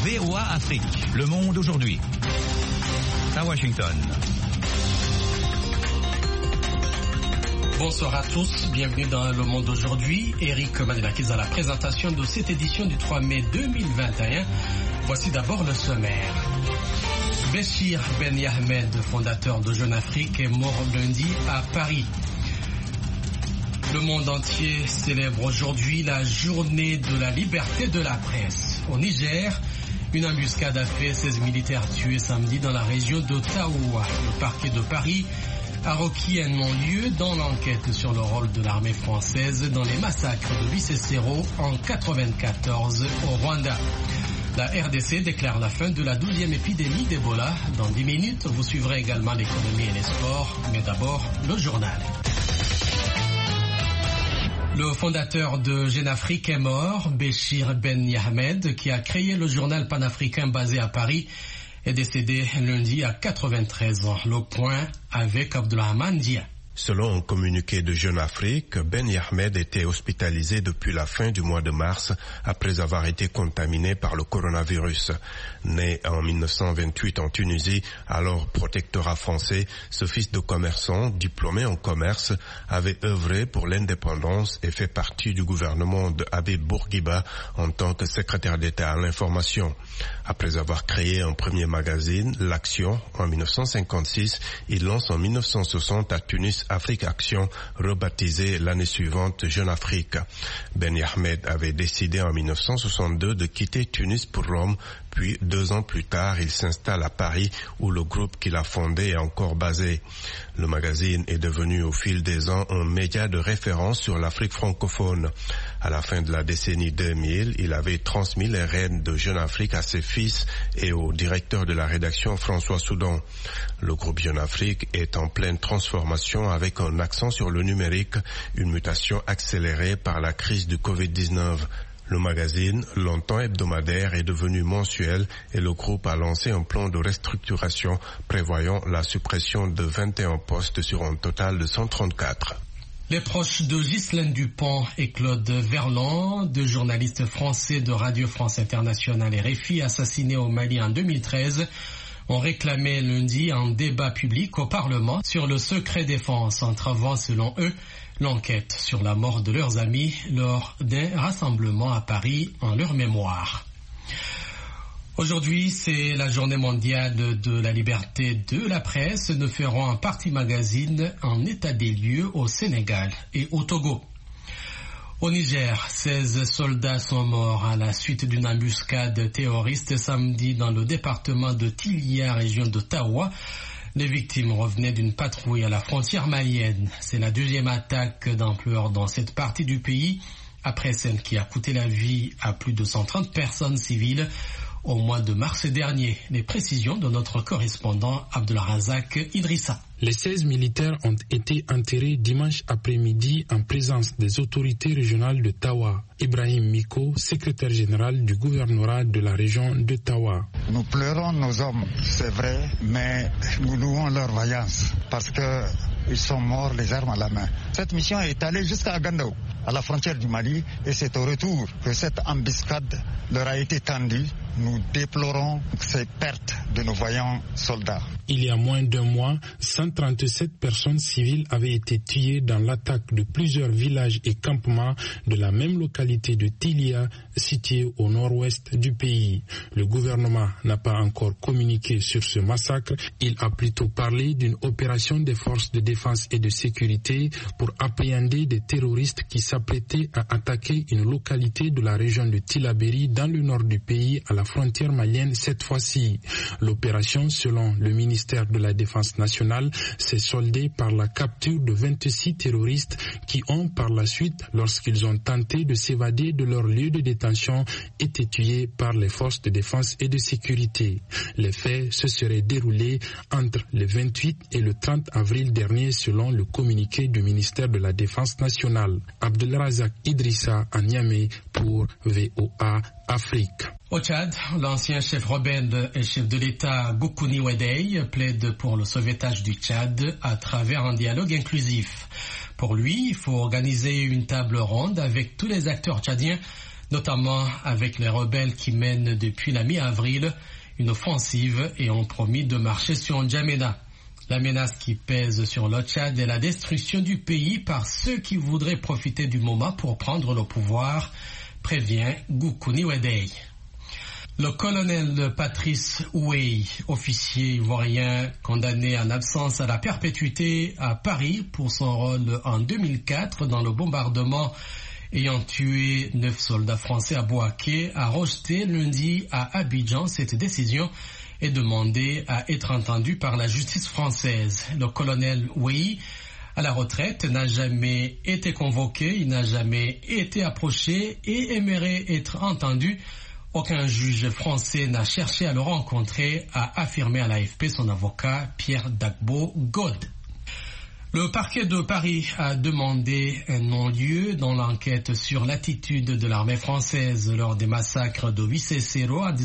VOA Afrique, le monde aujourd'hui. À Washington. Bonsoir à tous, bienvenue dans Le Monde aujourd'hui. Eric Manilakis à la présentation de cette édition du 3 mai 2021. Voici d'abord le sommaire. Béchir Ben Yahmed, fondateur de Jeune Afrique, est mort lundi à Paris. Le monde entier célèbre aujourd'hui la journée de la liberté de la presse. Au Niger, une embuscade a fait 16 militaires tués samedi dans la région de Taoua. Le parquet de Paris a requis un non-lieu dans l'enquête sur le rôle de l'armée française dans les massacres de Bicessero en 1994 au Rwanda. La RDC déclare la fin de la 12e épidémie d'Ebola. Dans 10 minutes, vous suivrez également l'économie et les sports, mais d'abord le journal. Le fondateur de Jeune Afrique est mort. Béchir Ben Yahmed, qui a créé le journal panafricain basé à Paris, est décédé lundi à 93 ans. Le point avec Abdourahmane Dia. Selon un communiqué de Jeune Afrique, Ben Yahmed était hospitalisé depuis la fin du mois de mars après avoir été contaminé par le coronavirus. Né en 1928 en Tunisie, alors protectorat français, ce fils de commerçant, diplômé en commerce, avait œuvré pour l'indépendance et fait partie du gouvernement de Habib Bourguiba en tant que secrétaire d'État à l'information. Après avoir créé un premier magazine, L'Action, en 1956, il lance en 1960 à Tunis Afrique Action, rebaptisé l'année suivante Jeune Afrique. Ben Yahmed avait décidé en 1962 de quitter Tunis pour Rome, puis 2 ans plus tard, il s'installe à Paris où le groupe qu'il a fondé est encore basé. Le magazine est devenu au fil des ans un média de référence sur l'Afrique francophone. À la fin de la décennie 2000, il avait transmis les rênes de Jeune Afrique à ses fils et au directeur de la rédaction François Soudan. Le groupe Jeune Afrique est en pleine transformation avec un accent sur le numérique, une mutation accélérée par la crise du Covid-19. Le magazine, longtemps hebdomadaire, est devenu mensuel et le groupe a lancé un plan de restructuration prévoyant la suppression de 21 postes sur un total de 134. Les proches de Ghislaine Dupont et Claude Verlan, deux journalistes français de Radio France Internationale et RFI assassinés au Mali en 2013, ont réclamé lundi un débat public au Parlement sur le secret défense, entravant selon eux l'enquête sur la mort de leurs amis lors d'un rassemblement à Paris en leur mémoire. Aujourd'hui, c'est la journée mondiale de la liberté de la presse. Nous ferons un parti magazine en état des lieux au Sénégal et au Togo. Au Niger, 16 soldats sont morts à la suite d'une embuscade terroriste samedi dans le département de Tilia, région de Taoua. Les victimes revenaient d'une patrouille à la frontière malienne. C'est la 2e attaque d'ampleur dans cette partie du pays, après celle qui a coûté la vie à plus de 130 personnes civiles au mois de mars dernier. Les précisions de notre correspondant Abdelrazak Idrissa. Les 16 militaires ont été enterrés dimanche après-midi en présence des autorités régionales de Tawa. Ibrahim Miko, secrétaire général du gouvernorat de la région de Tawa. Nous pleurons nos hommes, c'est vrai, mais nous louons leur vaillance parce qu'ils sont morts les armes à la main. Cette mission est allée jusqu'à Gandao, à la frontière du Mali, et c'est au retour que cette embuscade leur a été tendue. Nous déplorons ces pertes de nos vaillants soldats. Il y a moins d'un mois, 137 personnes civiles avaient été tuées dans l'attaque de plusieurs villages et campements de la même localité de Tilia, située au nord-ouest du pays. Le gouvernement n'a pas encore communiqué sur ce massacre. Il a plutôt parlé d'une opération des forces de défense et de sécurité pour appréhender des terroristes qui s'apprêtaient à attaquer une localité de la région de Tillabéri dans le nord du pays, à la frontière malienne cette fois-ci. L'opération, selon le ministère de la Défense nationale, s'est soldée par la capture de 26 terroristes qui ont par la suite, lorsqu'ils ont tenté de s'évader de leur lieu de détention, été tués par les forces de défense et de sécurité. Les faits se seraient déroulés entre le 28 et le 30 avril dernier selon le communiqué du ministère de la Défense nationale. Abdelrazak Idrissa à Niamey pour VOA Afrique. Au Tchad, l'ancien chef rebelle et chef de l'État Goukouni Wedei plaide pour le sauvetage du Tchad à travers un dialogue inclusif. Pour lui, il faut organiser une table ronde avec tous les acteurs tchadiens notamment avec les rebelles qui mènent depuis la mi-avril une offensive et ont promis de marcher sur N'Djamena. La menace qui pèse sur le Tchad est la destruction du pays par ceux qui voudraient profiter du moment pour prendre le pouvoir, prévient Goukouni Wedei. Le colonel Patrice Ouey, officier ivoirien condamné en absence à la perpétuité à Paris pour son rôle en 2004 dans le bombardement ayant tué 9 soldats français à Bouaké, a rejeté lundi à Abidjan cette décision et demandé à être entendu par la justice française. Le colonel Ouey, à la retraite, n'a jamais été convoqué, il n'a jamais été approché et aimerait être entendu. Aucun juge français n'a cherché à le rencontrer, a affirmé à l'AFP son avocat Pierre Dagbo-God. Le parquet de Paris a demandé un non-lieu dans l'enquête sur l'attitude de l'armée française lors des massacres de Wissesero en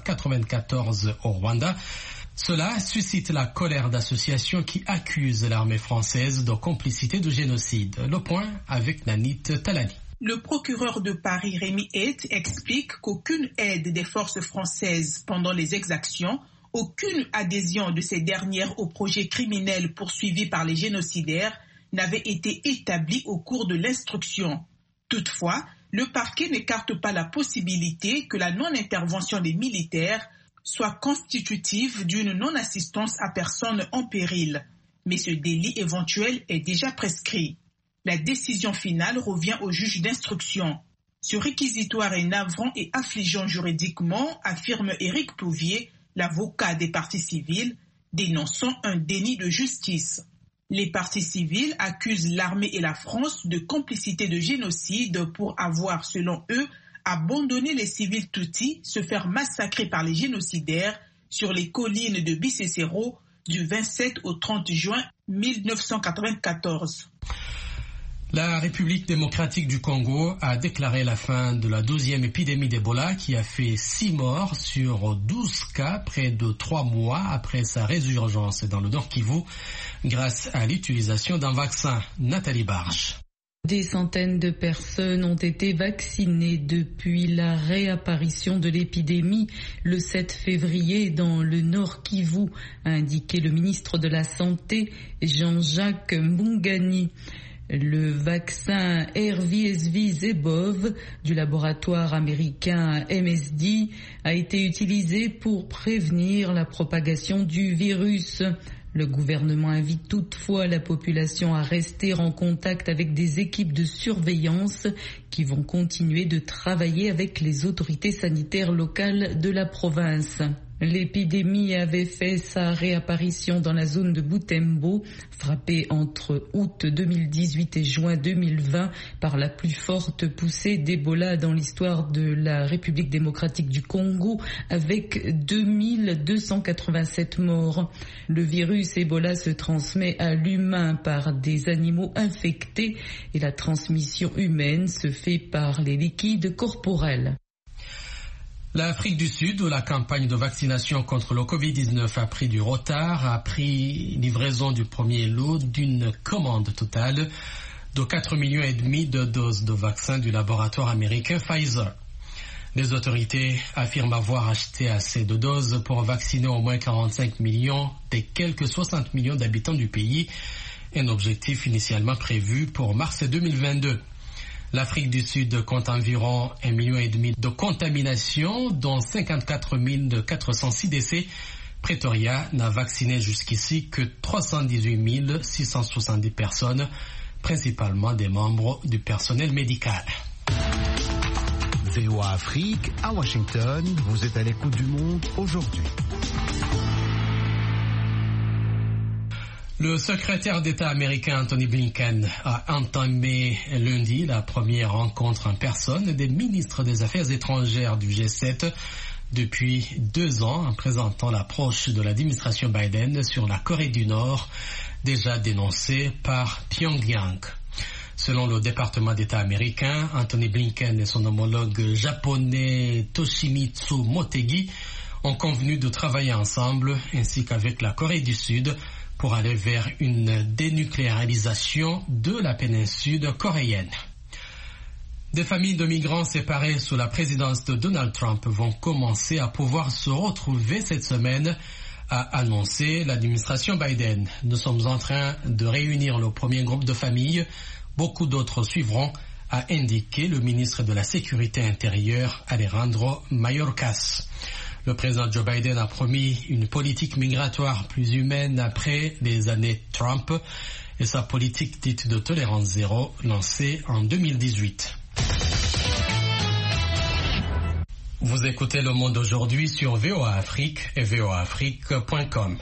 1994 au Rwanda. Cela suscite la colère d'associations qui accusent l'armée française de complicité de génocide. Le point avec Nanit Talani. Le procureur de Paris, Rémi Heth, explique qu'aucune aide des forces françaises pendant les exactions, aucune adhésion de ces dernières au projet criminel poursuivi par les génocidaires n'avait été établie au cours de l'instruction. Toutefois, le parquet n'écarte pas la possibilité que la non-intervention des militaires soit constitutive d'une non-assistance à personne en péril. Mais ce délit éventuel est déjà prescrit. La décision finale revient au juge d'instruction. Ce réquisitoire est navrant et affligeant juridiquement, affirme Éric Pouvier, l'avocat des parties civiles, dénonçant un déni de justice. Les parties civiles accusent l'armée et la France de complicité de génocide pour avoir, selon eux, abandonné les civils Tutsis se faire massacrer par les génocidaires sur les collines de Wissesero du 27 au 30 juin 1994. La République démocratique du Congo a déclaré la fin de la 12e épidémie d'Ebola qui a fait 6 morts sur 12 cas près de 3 mois après sa résurgence dans le Nord Kivu grâce à l'utilisation d'un vaccin. Nathalie Barge. Des centaines de personnes ont été vaccinées depuis la réapparition de l'épidémie le 7 février dans le Nord Kivu, a indiqué le ministre de la Santé Jean-Jacques Mbungani. Le vaccin RVSV-Zebov du laboratoire américain MSD a été utilisé pour prévenir la propagation du virus. Le gouvernement invite toutefois la population à rester en contact avec des équipes de surveillance qui vont continuer de travailler avec les autorités sanitaires locales de la province. L'épidémie avait fait sa réapparition dans la zone de Butembo, frappée entre août 2018 et juin 2020 par la plus forte poussée d'Ebola dans l'histoire de la République démocratique du Congo, avec 2287 morts. Le virus Ebola se transmet à l'humain par des animaux infectés et la transmission humaine se fait par les liquides corporels. L'Afrique du Sud, où la campagne de vaccination contre le Covid-19 a pris du retard, a pris livraison du premier lot d'une commande totale de 4,5 millions de doses de vaccins du laboratoire américain Pfizer. Les autorités affirment avoir acheté assez de doses pour vacciner au moins 45 millions des quelques 60 millions d'habitants du pays, un objectif initialement prévu pour mars 2022. L'Afrique du Sud compte environ 1,5 million de contaminations, dont 54 406 décès. Pretoria n'a vacciné jusqu'ici que 318 670 personnes, principalement des membres du personnel médical. VOA Afrique, à Washington, vous êtes à l'écoute du monde aujourd'hui. Le secrétaire d'État américain Anthony Blinken a entamé lundi la première rencontre en personne des ministres des Affaires étrangères du G7 depuis 2 ans en présentant l'approche de l'administration Biden sur la Corée du Nord, déjà dénoncée par Pyongyang. Selon le département d'État américain, Anthony Blinken et son homologue japonais Toshimitsu Motegi ont convenu de travailler ensemble ainsi qu'avec la Corée du Sud pour aller vers une dénucléarisation de la péninsule coréenne. Des familles de migrants séparées sous la présidence de Donald Trump vont commencer à pouvoir se retrouver cette semaine, a annoncé l'administration Biden. Nous sommes en train de réunir le premier groupe de familles. Beaucoup d'autres suivront, a indiqué le ministre de la Sécurité intérieure, Alejandro Mayorkas. Le président Joe Biden a promis une politique migratoire plus humaine après les années Trump et sa politique dite de tolérance zéro lancée en 2018. Vous écoutez Le Monde aujourd'hui sur VOA Afrique et voaafrique.com.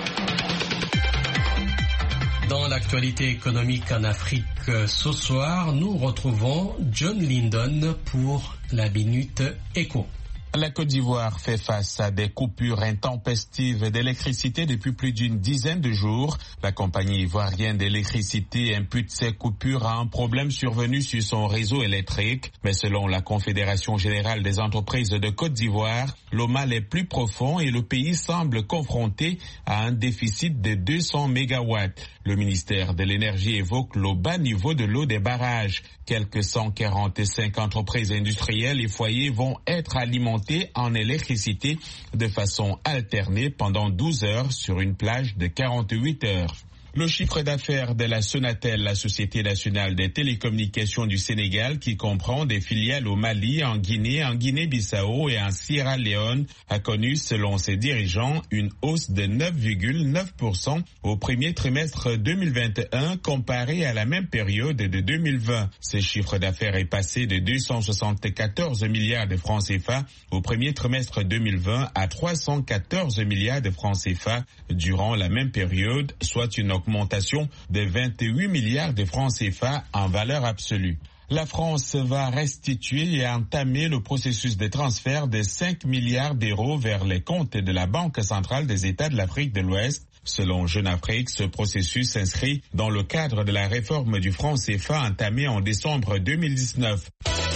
Dans l'actualité économique en Afrique ce soir, nous retrouvons John Lindon pour la Minute Éco. La Côte d'Ivoire fait face à des coupures intempestives d'électricité depuis plus d'une dizaine de jours. La compagnie ivoirienne d'électricité impute ces coupures à un problème survenu sur son réseau électrique. Mais selon la Confédération générale des entreprises de Côte d'Ivoire, le mal est plus profond et le pays semble confronté à un déficit de 200 mégawatts. Le ministère de l'Énergie évoque le bas niveau de l'eau des barrages. Quelques 145 entreprises industrielles et foyers vont être alimentés en électricité de façon alternée pendant 12 heures sur une plage de 48 heures. Le chiffre d'affaires de la Sonatel, la Société nationale des télécommunications du Sénégal, qui comprend des filiales au Mali, en Guinée-Bissau et en Sierra Leone, a connu, selon ses dirigeants, une hausse de 9,9% au premier trimestre 2021 comparé à la même période de 2020. Ce chiffre d'affaires est passé de 274 milliards de francs CFA au premier trimestre 2020 à 314 milliards de francs CFA durant la même période, soit une augmentation de 28 milliards de francs CFA en valeur absolue. La France va restituer et entamer le processus de transfert de 5 milliards d'euros vers les comptes de la Banque centrale des États de l'Afrique de l'Ouest. Selon Jeune Afrique, ce processus s'inscrit dans le cadre de la réforme du franc CFA entamée en décembre 2019.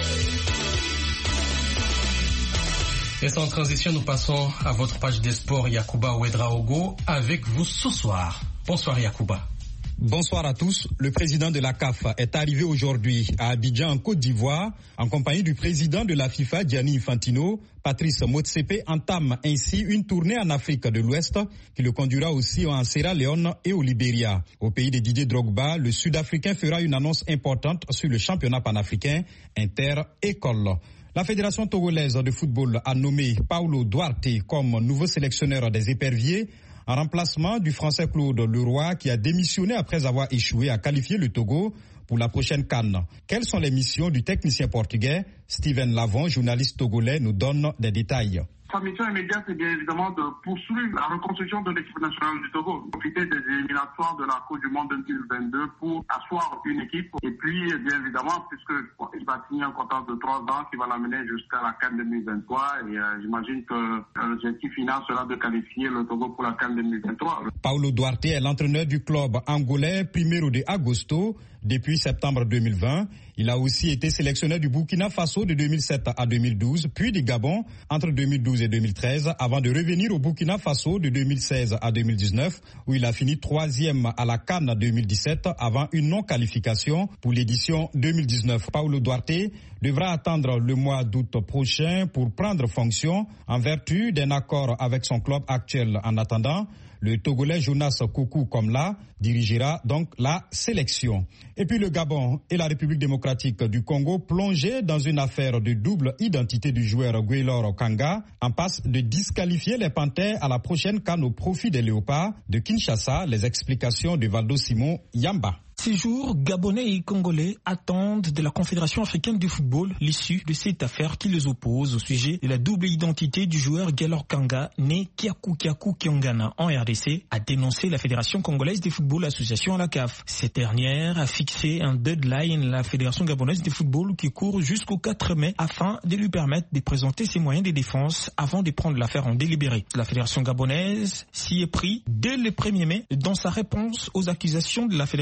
Et sans transition, nous passons à votre page des sports, Yacouba Ouedraogo, avec vous ce soir. Bonsoir Yacouba. Bonsoir à tous. Le président de la CAF est arrivé aujourd'hui à Abidjan en Côte d'Ivoire en compagnie du président de la FIFA, Gianni Infantino. Patrice Motsepe entame ainsi une tournée en Afrique de l'Ouest qui le conduira aussi en Sierra Leone et au Libéria. Au pays de Didier Drogba, le Sud-Africain fera une annonce importante sur le championnat panafricain inter-école. La Fédération togolaise de football a nommé Paulo Duarte comme nouveau sélectionneur des éperviers en remplacement du Français Claude Leroy qui a démissionné après avoir échoué à qualifier le Togo pour la prochaine CAN. Quelles sont les missions du technicien portugais? Steven Lavon, journaliste togolais, nous donne des détails. Sa mission immédiate, c'est bien évidemment de poursuivre la reconstruction de l'équipe nationale du Togo, profiter des éliminatoires de la Coupe du Monde 2022 pour asseoir une équipe. Et puis, bien évidemment, puisqu'il va signer un contrat de 3 ans qui va l'amener jusqu'à la CAN 2023, et j'imagine que l'objectif final sera de qualifier le Togo pour la CAN 2023. Paulo Duarte est l'entraîneur du club angolais Primeiro de Agosto depuis septembre 2020. Il a aussi été sélectionneur du Burkina Faso de 2007 à 2012, puis du Gabon entre 2012 et 2013, avant de revenir au Burkina Faso de 2016 à 2019, où il a fini 3e à la CAN 2017 avant une non-qualification pour l'édition 2019. Paulo Duarte devra attendre le mois d'août prochain pour prendre fonction en vertu d'un accord avec son club actuel. En attendant, le Togolais Jonas Koukou Komla dirigera donc la sélection. Et puis le Gabon et la République démocratique du Congo plongés dans une affaire de double identité du joueur Guelor Kanga en passe de disqualifier les Panthères à la prochaine CAN au profit des Léopards de Kinshasa. Les explications de Valdo Simon Yamba. Ces jours, Gabonais et Congolais attendent de la Confédération africaine du football l'issue de cette affaire qui les oppose au sujet de la double identité du joueur Guelor Kanga, né Kiakou Kiongana en RDC, a dénoncé la Fédération congolaise de football association à la CAF. Cette dernière a fixé un deadline à la Fédération gabonaise de football qui court jusqu'au 4 mai afin de lui permettre de présenter ses moyens de défense avant de prendre l'affaire en délibéré. La Fédération gabonaise s'y est pris dès le 1er mai dans sa réponse aux accusations de la Fédération congolaise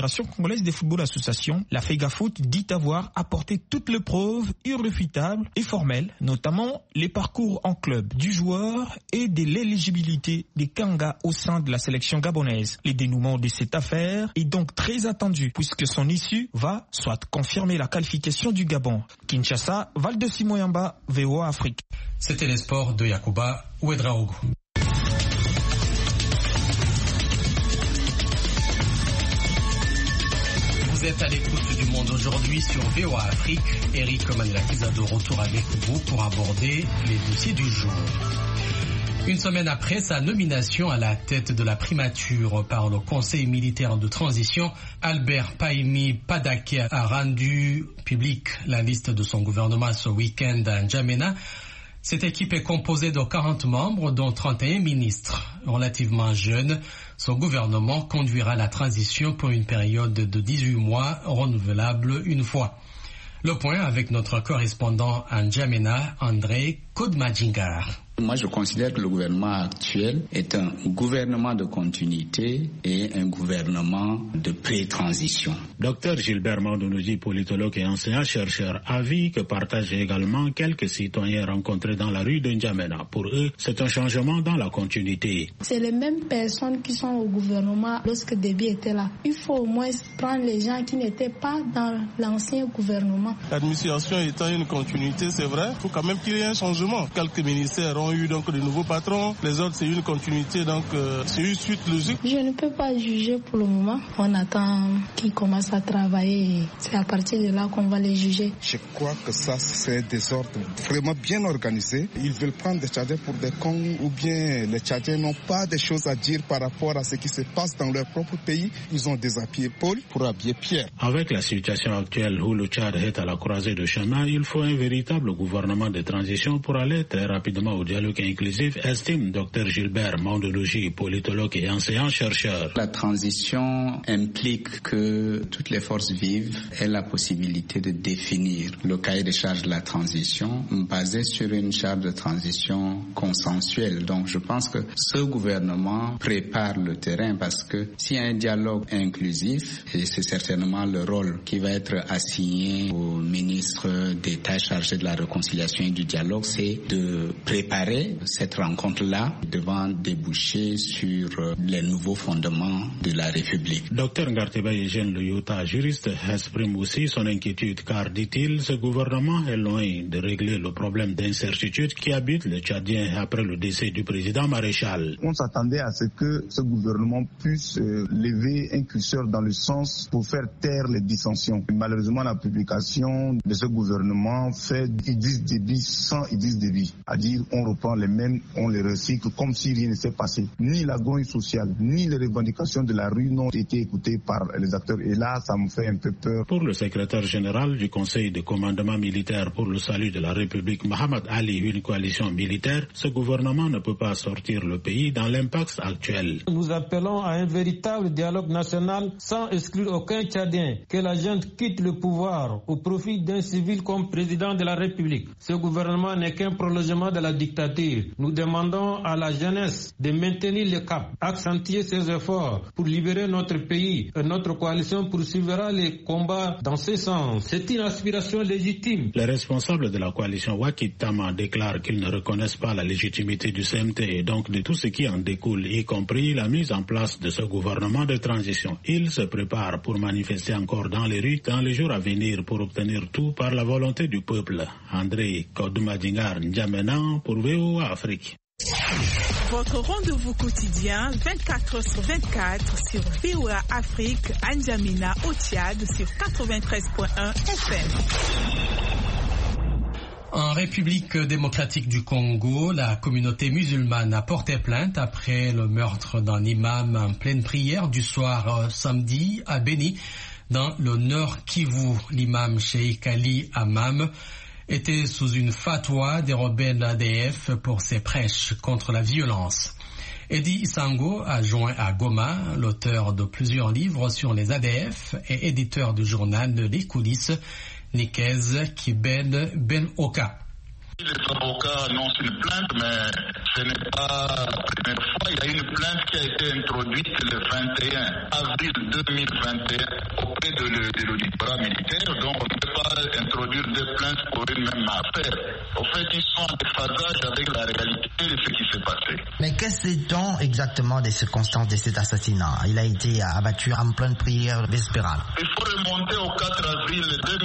congolaise de football association, la FEGAFOOT, dit avoir apporté toutes les preuves irréfutables et formelles, notamment les parcours en club du joueur et de l'éligibilité des Kanga au sein de la sélection gabonaise. Le dénouement de cette affaire est donc très attendu puisque son issue va soit confirmer la qualification du Gabon. Kinshasa, Valde Simoyamba, VOA Afrique. C'était les sports de Yacouba Ouedraogo. Vous êtes à l'écoute du Monde aujourd'hui sur VOA Afrique. Eric Manelakiza de retour avec vous pour aborder les dossiers du jour. Une semaine après sa nomination à la tête de la primature par le Conseil militaire de transition, Albert Pahimi Padake a rendu publique la liste de son gouvernement ce week-end à N'Djamena. Cette équipe est composée de 40 membres, dont 31 ministres. Relativement jeune, son gouvernement conduira la transition pour une période de 18 mois, renouvelable une fois. Le point avec notre correspondant à N'Djamena, André Kodmadjingar. Moi, je considère que le gouvernement actuel est un gouvernement de continuité et un gouvernement de pré-transition. Dr Gilbert Mandounoudji, politologue et enseignant-chercheur, avis que partagent également quelques citoyens rencontrés dans la rue de N'Djamena. Pour eux, c'est un changement dans la continuité. C'est les mêmes personnes qui sont au gouvernement lorsque Déby était là. Il faut au moins prendre les gens qui n'étaient pas dans l'ancien gouvernement. L'administration étant une continuité, c'est vrai, il faut quand même qu'il y ait un changement. Quelques ministères ont eu donc de nouveaux patrons, les autres c'est une continuité, donc c'est une suite logique. Je ne peux pas juger pour le moment. On attend qu'ils commencent à travailler. C'est à partir de là qu'on va les juger. Je crois que ça c'est des ordres vraiment bien organisés. Ils veulent prendre des Tchadiens pour des cons ou bien les Tchadiens n'ont pas des choses à dire par rapport à ce qui se passe dans leur propre pays. Ils ont déshabillé Paul pour habiller Pierre. Avec la situation actuelle où le Tchad est à la croisée de chemin, il faut un véritable gouvernement de transition pour aller très rapidement au dialogue inclusif, estime Dr Gilbert Mandounoudji, politologue et enseignant-chercheur. La transition implique que toutes les forces vives aient la possibilité de définir le cahier de charges de la transition basé sur une charte de transition consensuelle. Donc je pense que ce gouvernement prépare le terrain parce que s'il y a un dialogue inclusif, et c'est certainement le rôle qui va être assigné au ministre d'État chargé de la réconciliation et du dialogue, c'est de préparer cette rencontre-là devant déboucher sur les nouveaux fondements de la République. Dr Ngarteba Eugène Loyota, juriste, exprime aussi son inquiétude car, dit-il, ce gouvernement est loin de régler le problème d'incertitude qui habite le Tchadien après le décès du président Maréchal. On s'attendait à ce que ce gouvernement puisse lever un curseur dans le sens pour faire taire les dissensions. Malheureusement, la publication de ce gouvernement fait Idriss Déby sans Idriss Déby, à dire on reprend les mêmes, on les recycle comme si rien ne s'est passé. Ni la grogne sociale, ni les revendications de la rue n'ont été écoutées par les acteurs. Et là, ça me fait un peu peur. Pour le secrétaire général du Conseil de commandement militaire pour le salut de la République, Mohamed Ali, une coalition militaire, ce gouvernement ne peut pas sortir le pays dans l'impact actuel. Nous appelons à un véritable dialogue national sans exclure aucun Tchadien, que la junte quitte le pouvoir au profit d'un civil comme président de la République. Ce gouvernement n'est qu'un prolongement de la dictature. Nous demandons à la jeunesse de maintenir le cap, accentuer ses efforts pour libérer notre pays. Et notre coalition poursuivra les combats dans ce sens. C'est une aspiration légitime. Les responsables de la coalition Wakitama déclarent qu'ils ne reconnaissent pas la légitimité du CMT et donc de tout ce qui en découle, y compris la mise en place de ce gouvernement de transition. Ils se préparent pour manifester encore dans les rues dans les jours à venir pour obtenir tout par la volonté du peuple. André Kodmadjingar, N'Djamena pour VOA Afrique. Votre rendez-vous quotidien 24h/24 sur VOA Afrique, à N'Djamena au Tchad sur 93.1 FM. En République démocratique du Congo, la communauté musulmane a porté plainte après le meurtre d'un imam en pleine prière du soir samedi à Beni, dans le Nord Kivu. L'imam Cheikh Ali Amam était sous une fatwa des rebelles ADF pour ses prêches contre la violence. Eddie Isango, adjoint à Goma, l'auteur de plusieurs livres sur les ADF et éditeur du journal Les Coulisses, Nikez Kiben Ben Oka. Les avocats annoncent une plainte, mais Ce n'est pas la première fois. Il y a une plainte qui a été introduite le 21 avril 2021 auprès de l'auditorat militaire. Donc, on ne peut pas introduire deux plaintes pour une même affaire. Au fait, ils sont en déphasage avec la réalité de ce qui s'est passé. Mais que sait-on exactement des circonstances de cet assassinat? Il a été abattu en pleine prière vespérale. Il faut remonter au 4 avril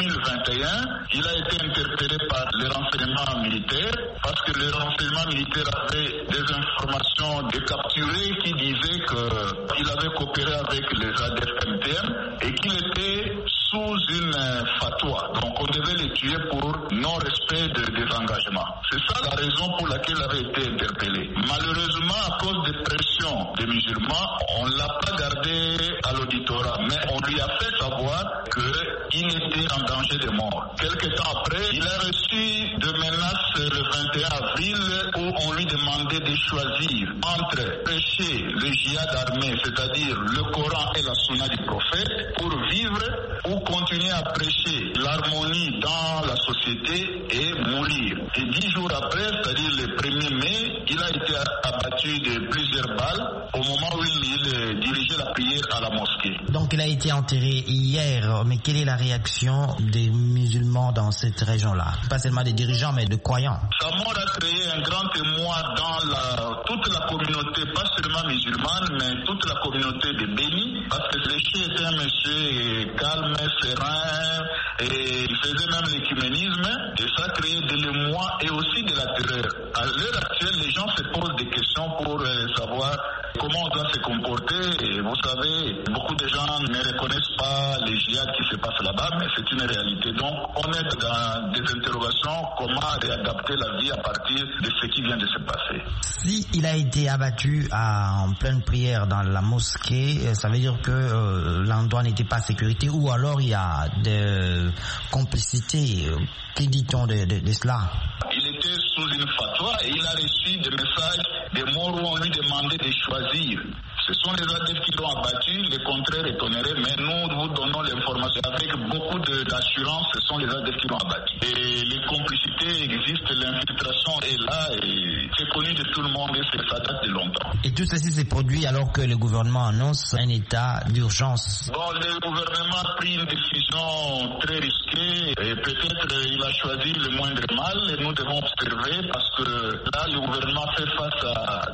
2021. Il a été interpellé par les renseignements militaires parce que les renseignements militaires avaient des informations de capturés qui disaient qu'il avait coopéré avec les ADF MTM et qu'il était sous une fatwa. Donc on devait les tuer pour non-respect des engagements. C'est ça la raison pour laquelle il avait été interpellé. Malheureusement, à cause des pressions des musulmans, on ne l'a pas gardé à l'auditorat, mais on lui a fait savoir qu'il était en danger de mort. Quelque temps après, il a reçu des menaces le 21 avril où on lui demandait de choisir entre prêcher le djihad armé, c'est-à-dire le Coran et la sunna du prophète, pour vivre, ou continuer à prêcher l'harmonie dans la société et mourir. Et 10 jours après, c'est-à-dire le 1er mai, il a été abattu de plusieurs balles au moment où il dirigeait la prière à la mosquée. Donc il a été enterré hier, mais quelle est la réaction des musulmans dans cette région-là? Pas seulement des dirigeants, mais de croyants. Sa mort a créé un grand émoi dans toute la communauté, pas seulement musulmane, mais toute la communauté de Béni, parce que le chef était un monsieur calme, serein, et il faisait même l'écuménisme, et ça a créé de l'émoi et aussi de la terreur. À l'heure actuelle, les gens se posent des questions pour savoir comment on doit se comporter, et vous savez, beaucoup de gens ne reconnaissent pas les djihad qui se passent là-bas, mais c'est une réalité. Donc, on est dans des interrogations, comment réadapter la vie à partir de ce qui vient de se passer. Si il a été abattu en pleine prière dans la mosquée, ça veut dire que l'endroit n'était pas en sécurité, ou alors il y a de complicité. Que dit-on de cela? Il était sous une fatwa et il a reçu des messages des morts où on lui demandait de choisir. Ce sont les ADF qui l'ont abattu, le contraire étonnerait, mais nous vous donnons l'information avec beaucoup d'assurance, ce sont les ADF qui l'ont abattu. Et les complicités existent, l'infiltration est là et c'est connu de tout le monde et ça date de longtemps. Et tout ceci s'est produit alors que le gouvernement annonce un état d'urgence. Bon, le gouvernement a pris une décision très risquée et peut-être il a choisi le moindre mal et nous devons observer parce que là le gouvernement fait face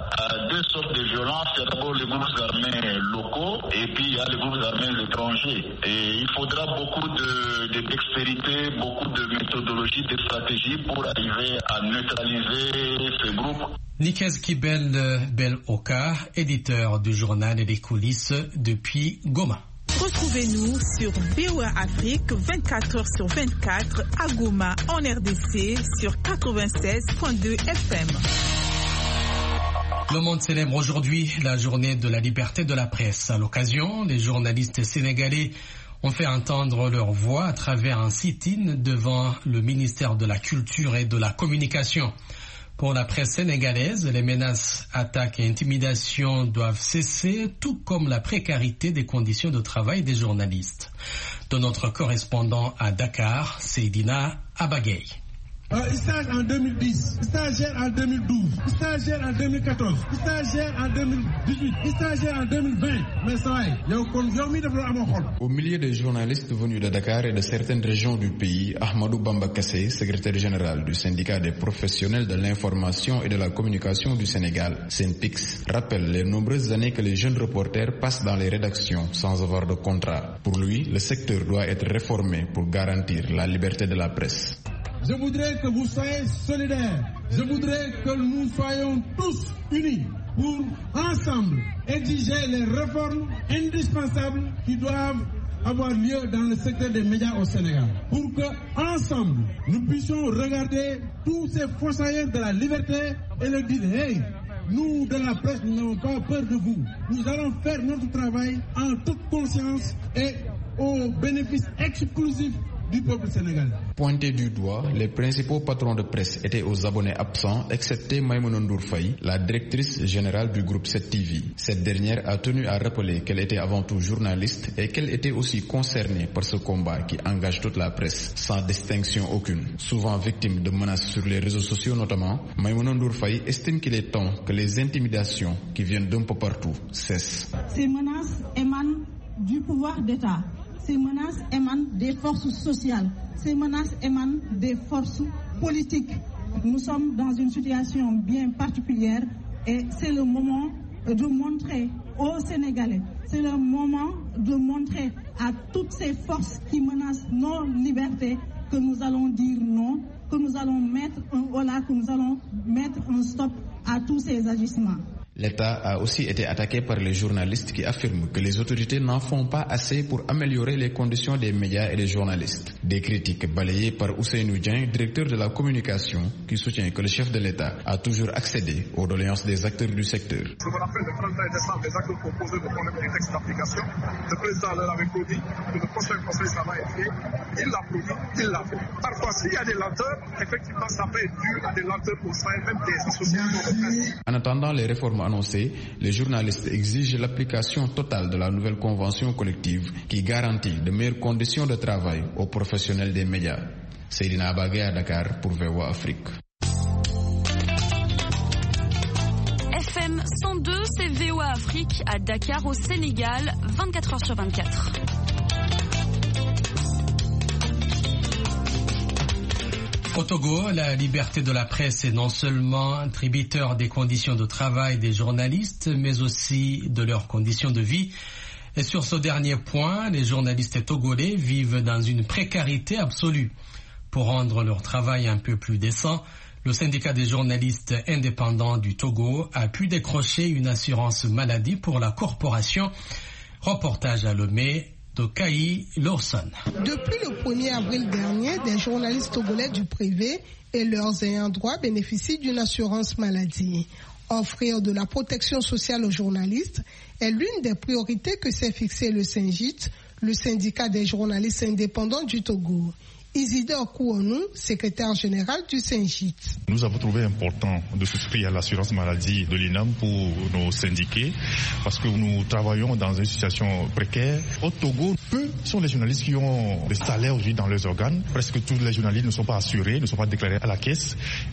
à deux sortes de violences. Il y a d'abord les groupes armés locaux et puis il y a les groupes armés étrangers. Et il faudra beaucoup de dextérité, beaucoup de méthodologie, de stratégie pour arriver à neutraliser ces groupes. Nikeski Bel-Oka, éditeur du journal et des coulisses depuis Goma. Retrouvez-nous sur BOA Afrique 24h/24 à Goma en RDC sur 96.2 FM. Le monde célèbre aujourd'hui la journée de la liberté de la presse. À l'occasion, les journalistes sénégalais ont fait entendre leur voix à travers un sit-in devant le ministère de la Culture et de la Communication. Pour la presse sénégalaise, les menaces, attaques et intimidations doivent cesser, tout comme la précarité des conditions de travail des journalistes. De notre correspondant à Dakar, Seydina Abagay. Stage en 2010, stagiaire en 2012, stagiaire en 2014, stagiaire en 2018, stagiaire en 2020. Mais ça va, au milieu des journalistes venus de Dakar et de certaines régions du pays, Ahmadou Bamba Kassé, secrétaire général du syndicat des professionnels de l'information et de la communication du Sénégal, SYNPICS, rappelle les nombreuses années que les jeunes reporters passent dans les rédactions sans avoir de contrat. Pour lui, le secteur doit être réformé pour garantir la liberté de la presse. Je voudrais que vous soyez solidaires. Je voudrais que nous soyons tous unis pour ensemble exiger les réformes indispensables qui doivent avoir lieu dans le secteur des médias au Sénégal. Pour que ensemble nous puissions regarder tous ces fossoyeurs de la liberté et leur dire hey, nous de la presse, nous n'avons pas peur de vous. Nous allons faire notre travail en toute conscience et au bénéfice exclusif du peuple sénégalais. Pointés du doigt, les principaux patrons de presse étaient aux abonnés absents, excepté Maïmouna Ndour Faye, la directrice générale du groupe 7TV. Cette dernière a tenu à rappeler qu'elle était avant tout journaliste et qu'elle était aussi concernée par ce combat qui engage toute la presse, sans distinction aucune. Souvent victime de menaces sur les réseaux sociaux notamment, Maïmouna Ndour Faye estime qu'il est temps que les intimidations qui viennent d'un peu partout cessent. Ces menaces émanent du pouvoir d'État. Ces menaces émanent des forces sociales. Ces menaces émanent des forces politiques. Nous sommes dans une situation bien particulière et c'est le moment de montrer aux Sénégalais, c'est le moment de montrer à toutes ces forces qui menacent nos libertés que nous allons dire non, que nous allons mettre un holà, que nous allons mettre un stop à tous ces agissements. L'État a aussi été attaqué par les journalistes qui affirment que les autorités n'en font pas assez pour améliorer les conditions des médias et des journalistes. Des critiques balayées par Ousseynou Dieng, directeur de la communication, qui soutient que le chef de l'État a toujours accédé aux doléances des acteurs du secteur. Je me rappelle le 31 décembre, les acteurs proposés le problème du texte d'application. Le président leur avait promis que le prochain conseil ça va être fait. Il l'a promis, il l'a fait. Parfois, s'il y a des lenteurs, effectivement, ça peut être dû à des lenteurs au sein même des associations de presse. En attendant les réformes annoncées, les journalistes exigent l'application totale de la nouvelle convention collective qui garantit de meilleures conditions de travail aux professionnels des médias. Seydina Abagé à Dakar pour VOA Afrique. FM 102, c'est VOA Afrique à Dakar au Sénégal, 24h sur 24. Au Togo, la liberté de la presse est non seulement tributaire des conditions de travail des journalistes, mais aussi de leurs conditions de vie. Et sur ce dernier point, les journalistes togolais vivent dans une précarité absolue. Pour rendre leur travail un peu plus décent, le syndicat des journalistes indépendants du Togo a pu décrocher une assurance maladie pour la corporation. Reportage à Lomé de Kai Lawson. Depuis le 1er avril dernier, des journalistes togolais du privé et leurs ayants droit bénéficient d'une assurance maladie. Offrir de la protection sociale aux journalistes est l'une des priorités que s'est fixé le SYNJIT, le syndicat des journalistes indépendants du Togo. Isidore Kouonou, secrétaire général du SYNJIT. Nous avons trouvé important de souscrire à l'assurance maladie de l'INAM pour nos syndiqués parce que nous travaillons dans une situation précaire. Au Togo, peu sont les journalistes qui ont des salaires aujourd'hui dans leurs organes. Presque tous les journalistes ne sont pas assurés, ne sont pas déclarés à la caisse.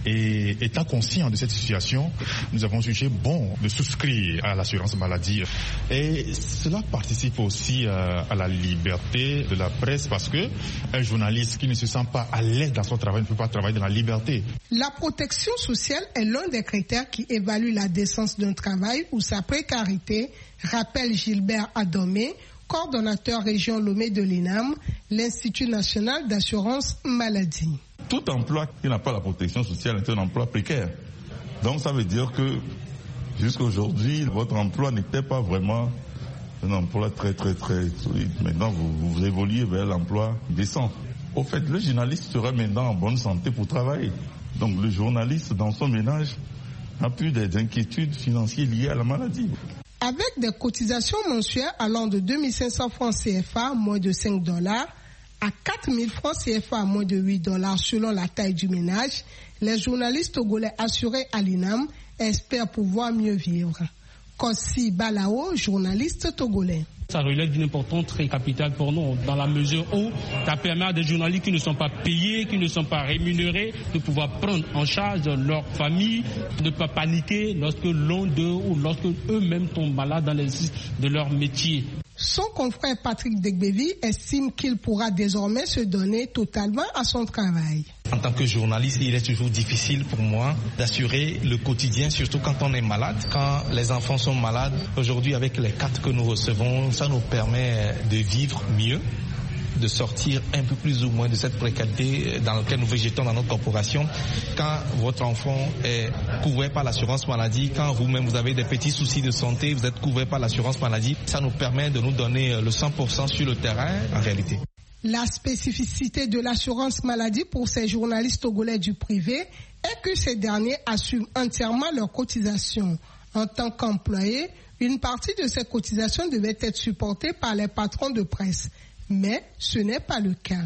Et étant conscients de cette situation, nous avons jugé bon de souscrire à l'assurance maladie. Et cela participe aussi à la liberté de la presse parce que un journaliste qui ne se sent pas à l'aise dans son travail ne peut pas travailler dans la liberté. La protection sociale est l'un des critères qui évalue la décence d'un travail ou sa précarité, rappelle Gilbert Adomé, coordonnateur région Lomé de l'INAM, l'Institut national d'assurance maladie. Tout emploi qui n'a pas la protection sociale est un emploi précaire. Donc ça veut dire que jusqu'à aujourd'hui, votre emploi n'était pas vraiment un emploi très solide. Maintenant, vous évoluez vers l'emploi décent. Au fait, le journaliste sera maintenant en bonne santé pour travailler. Donc le journaliste, dans son ménage, n'a plus d'inquiétudes financières liées à la maladie. Avec des cotisations mensuelles allant de 2500 francs CFA, moins de $5, à 4000 francs CFA, moins de $8 selon la taille du ménage, les journalistes togolais assurés à l'INAM espèrent pouvoir mieux vivre. Kossi Balao, journaliste togolais. Ça relève d'une importance très capitale pour nous, dans la mesure où ça permet à des journalistes qui ne sont pas payés, qui ne sont pas rémunérés, de pouvoir prendre en charge leur famille, de ne pas paniquer lorsque l'un d'eux ou lorsque eux-mêmes tombent malades dans l'exercice de leur métier. Son confrère Patrick Degbevi estime qu'il pourra désormais se donner totalement à son travail. En tant que journaliste, il est toujours difficile pour moi d'assurer le quotidien, surtout quand on est malade, quand les enfants sont malades. Aujourd'hui, avec les cartes que nous recevons, ça nous permet de vivre mieux, de sortir un peu plus ou moins de cette précarité dans laquelle nous végétons dans notre corporation. Quand votre enfant est couvert par l'assurance maladie, quand vous-même vous avez des petits soucis de santé, vous êtes couvert par l'assurance maladie, ça nous permet de nous donner le 100% sur le terrain en réalité. La spécificité de l'assurance maladie pour ces journalistes togolais du privé est que ces derniers assument entièrement leurs cotisations. En tant qu'employés, une partie de ces cotisations devait être supportée par les patrons de presse. Mais ce n'est pas le cas.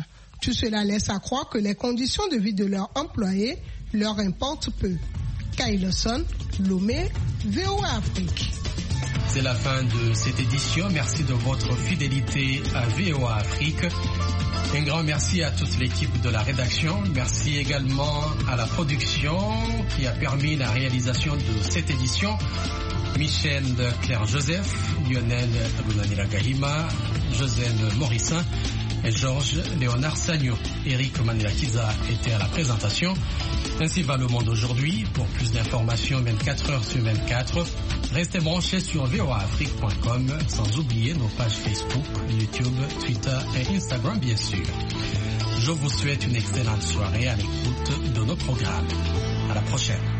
Tout cela laisse à croire que les conditions de vie de leurs employés leur importent peu. Kailoson, Lomé, VOA Afrique. C'est la fin de cette édition. Merci de votre fidélité à VOA Afrique. Un grand merci à toute l'équipe de la rédaction. Merci également à la production qui a permis la réalisation de cette édition. Michel Claire-Joseph, Lionel Runanira Gahima, Josène Morissin et Georges Léonard Sagno. Eric Manelakiza était à la présentation. Ainsi va le monde aujourd'hui. Pour plus d'informations 24 heures sur 24, restez branchés sur voaafrique.com, sans oublier nos pages Facebook, YouTube, Twitter et Instagram bien sûr. Je vous souhaite une excellente soirée à l'écoute de nos programmes. À la prochaine.